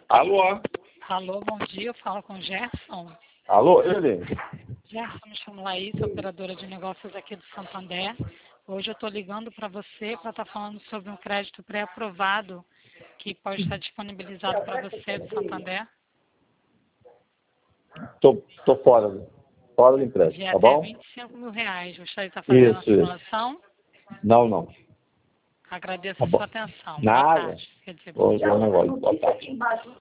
Alô? Alô, bom dia, eu falo com o Gerson. Alô, ele? Gerson, me chamo Laís, operadora de negócios aqui do Santander. Hoje eu estou ligando para você para estar falando sobre um crédito pré-aprovado que pode estar disponibilizado para você do Santander. Tô fora do empréstimo, De tá até bom? R$ 25.000. Gostaria de estar fazendo a Isso. simulação. Não. Agradeço Tá a sua bom. atenção. Boa Nada. tarde. Quer dizer, Bom negócio. Boa tarde.